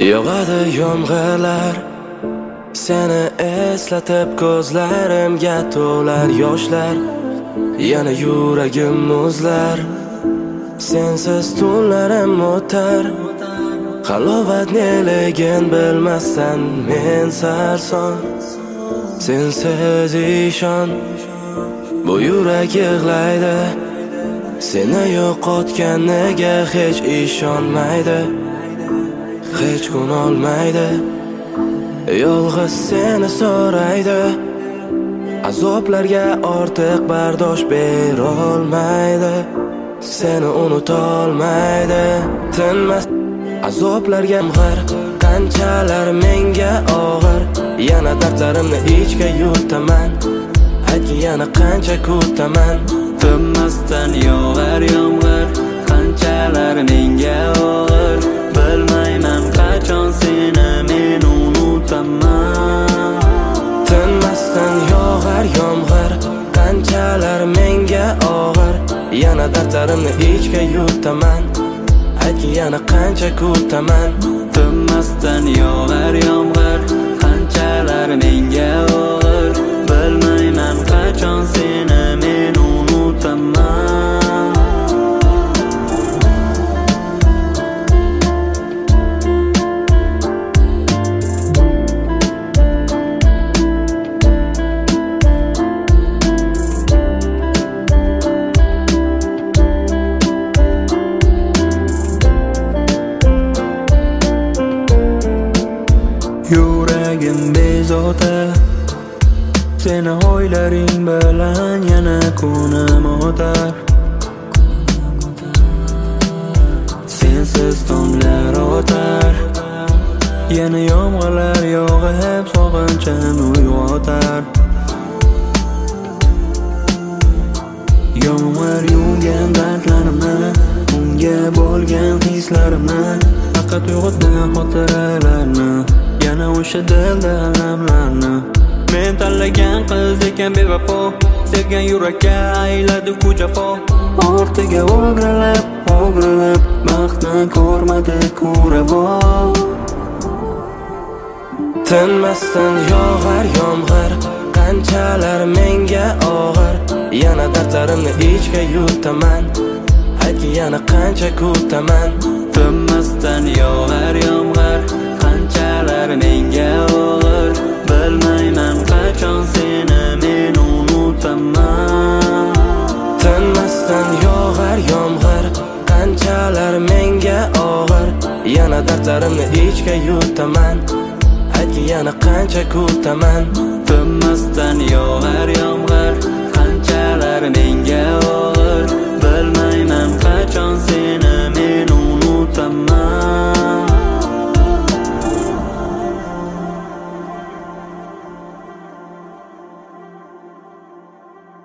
Yog'adi yomg'irlar, seni eslatib ko'zlarimga to'lar yoshlar. Yana yuragim muzlar, sensiz tunlarim o'tar. Halovat neligin bilmasdan men sarson. Sensiz ishon, bu yurak yig'laydi. Seni yo'qotganiga hech ishonmaydi, hech kun olmaydi. Yolg'iz seni so'raydi, azoblarga ortiq bardosh berolmaydi. Seni unutolmaydi, tinmas azoblarga mg'ir. Qanchalar menga og'ir, yana dardlarimni ichga yutaman. Aytgin yana qancha kutaman. Tinmasdan yog'ar yomg'ir, qanchalar menga og'ir. Bilmayman qachon seni men unutaman. Tinmasdan yog'ar yomg'ir, qanchalar menga og'ir. Yana dardlarimni ichga yutaman. Aytgin yana qancha kutaman. Tinmasdan yog'ar yomg'ir, qanchalar menga og'ir. Bilmayman qachon seni men unutaman. Yuragim bezovta, seni o'ylaring bilan yana kunim o'tar. Sensiz tonglar o'tar, yana yomg'irlar yog'ib sog'inchim uyg'otar. Yomg'ir yuvgan dardlarimni, unga bo'lgan hislarimni, faqat uyg'otgan xotiralarni, yana o'sha dilda alamlarni. Men tanlagan qiz ekan bevafo, sevgan yurakka ayladi ku jafo. Ortiga o'g'rilib, o'g'rilib, baxtni ko'rmadi ku ravo. Tinmasdan yog'ar yomg'ir, qanchalar menga og'ir. Yana dardlarimni ichga yutaman. Aytgin yana qancha kutaman. Tinmasdan yog'ar yomg'ir, qanchalar menga og'ir. Bilmayman qachon seni men unutaman. Tinmasdan yog'ar yomg'ir, qanchalar menga og'ir. Yana dardlarimni ichga yutaman. Aytgin yana qancha kutaman. Tinmasdan yog'ar yomg'ir, qanchalar menga og'ir.